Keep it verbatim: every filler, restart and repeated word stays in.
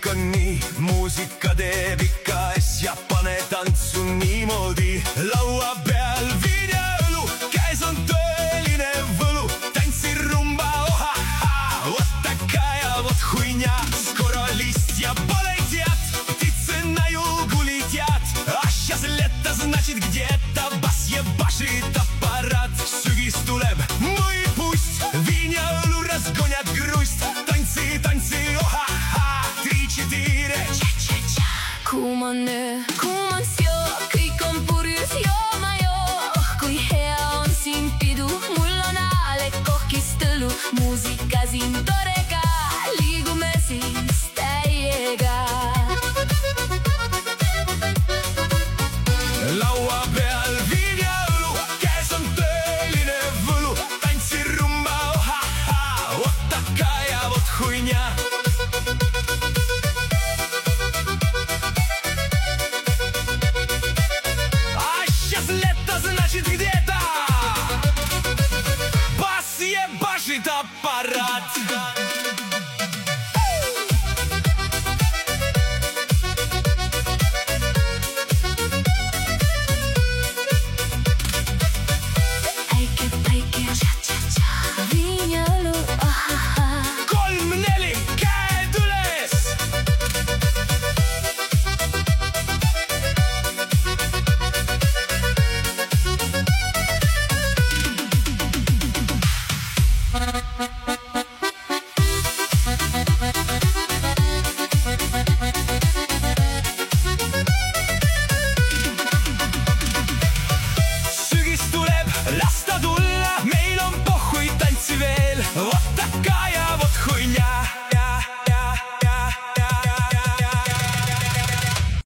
kõik on nii, muusika teeb ikka asja, pane tantsu niimoodi. Laua peal viin ja õlu, käes on tõeline võlu. Tantsi rumba, ohaha, вот такая вот хуйня. Скоро листья полетят, птицы на югу летят. А сейчас лето, значит где-то бас ебашит аппарат. Sügis tuleb, või pust, viin ja õlu разгонят грусть. Танцы, танцы, ohaha, три-четыре, cha-cha-cha. Kuum on öö, kuum on silm.